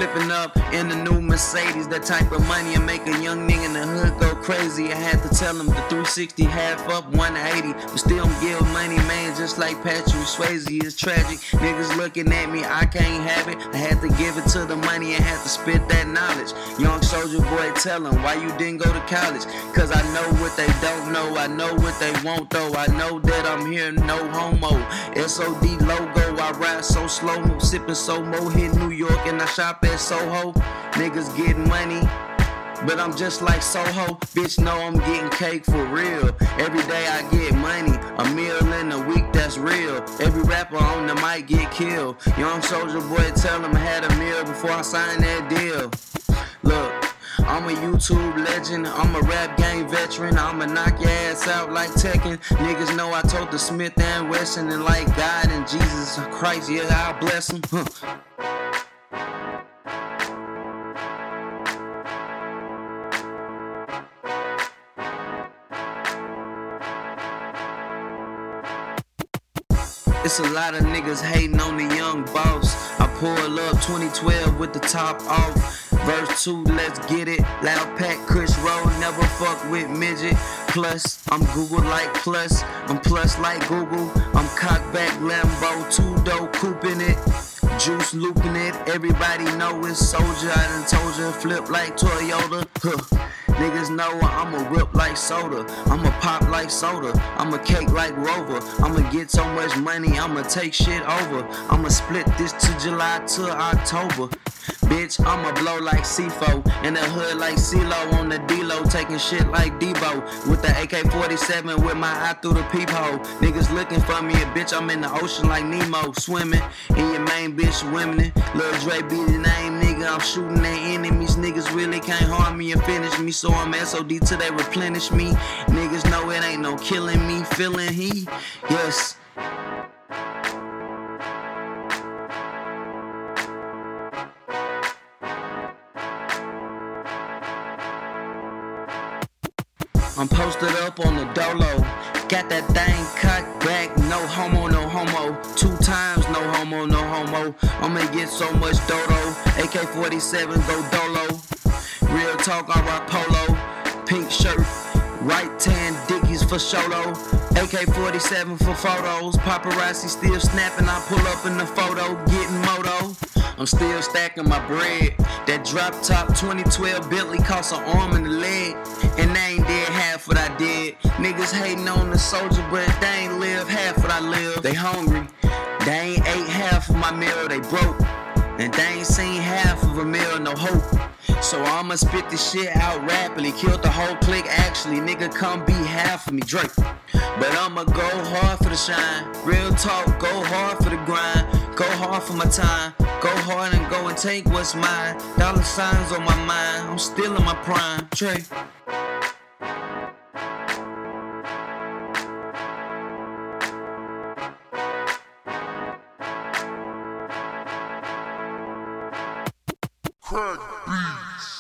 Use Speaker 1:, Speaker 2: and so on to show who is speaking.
Speaker 1: Flipping up in the new Mercedes, that type of money and make a young nigga in the hood go crazy. I had to tell him the 360 half up 180, but still give money, man, just like Patrick Swayze. It's tragic, niggas looking at me, I can't have it. I had to give it to the money and had to spit that knowledge. Young soldier boy, tell him why you didn't go to college. Cause I know what they don't know, I know what they won't though. I know that I'm here, no homo. SOD logo, I ride so slow, sipping Somo, hit New York and I shop at Soho. Niggas getting money, but I'm just like Soho. Bitch, know I'm getting cake for real. Every day I get money, a meal in a week, that's real. Every rapper on the mic get killed. Young soldier boy, tell him I had a meal before I signed that deal. Look, I'm a YouTube legend, I'm a rap game veteran. I'ma knock your ass out like Tekken. Niggas know I told the Smith and Wesson, and like God and Jesus Christ, yeah, I bless him. It's a lot of niggas hating on the young boss. I pull up 2012 with the top off. Verse 2, let's get it. Loud pack, Kush roll, never fuck with midget. Plus, I'm Google like plus. I'm plus like Google. I'm cockback Lambo, 2-door cooping it. Juice looping it. Everybody know it's soldier. I done told you, flip like Toyota. Niggas know I'ma whip like soda. I'ma pop like soda. I'ma cake like Rover. I'ma get so much money, I'ma take shit over. I'ma split this to July to October. Bitch, I'ma blow like C4. In the hood like CeeLo, on the D-Lo, taking shit like Debo. With the AK-47 with my eye through the peephole. Niggas looking for me, bitch, I'm in the ocean like Nemo. Swimming, in your main bitch swimming. Lil Dre be the name, nigga, I'm shooting at enemies. Niggas really can't harm me and finish me, so I'm SOD till they replenish me. Niggas know it ain't no killing me, feeling he, yes. I'm posted up on the dolo. Got that thing cocked back. No homo, no homo. 2 times no homo, no homo. I'ma get so much dodo. AK-47 go dolo. Real talk, I rock polo. Pink shirt, right tan Dickies for Sholo. AK-47 for photos. Paparazzi still snapping. I pull up in the photo, getting moto. I'm still stacking my bread. That drop top 2012 Bentley cost an arm and a leg. And they ain't did half what I did. Niggas hating on the soldier, but they ain't live half what I live. They hungry. They ain't ate half of my meal, they broke. And they ain't seen half of a meal, no hope. So I'ma spit this shit out rapidly. Killed the whole clique actually. Nigga come be half of me, Drake. But I'ma go hard for the shine. Real talk, go hard for the grind. Go hard for my time. Go hard and go and take what's mine. Dollar signs on my mind. I'm still in my prime. Trey.
Speaker 2: Craig Beats.